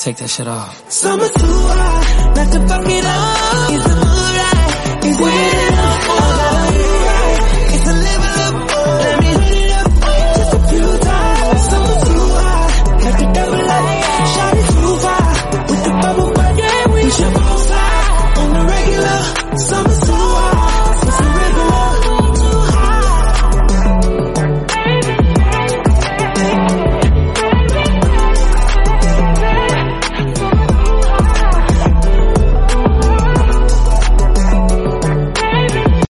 take that shit off. Summer's too hot, not to fuck it up. Is the mood right? Is it enough for